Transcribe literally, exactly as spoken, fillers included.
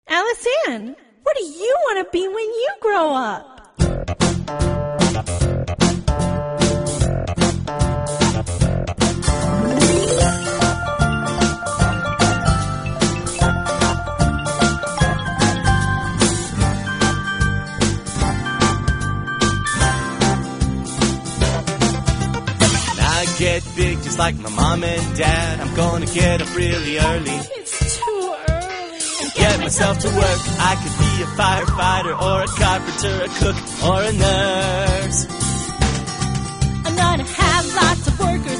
Alice Ann, what do you want to be when you grow up? Get big just like my mom and dad. I'm gonna get up really early. It's too early. And get myself to work. I could be a firefighter or a carpenter, a cook or a nurse. I'm gonna have lots of workers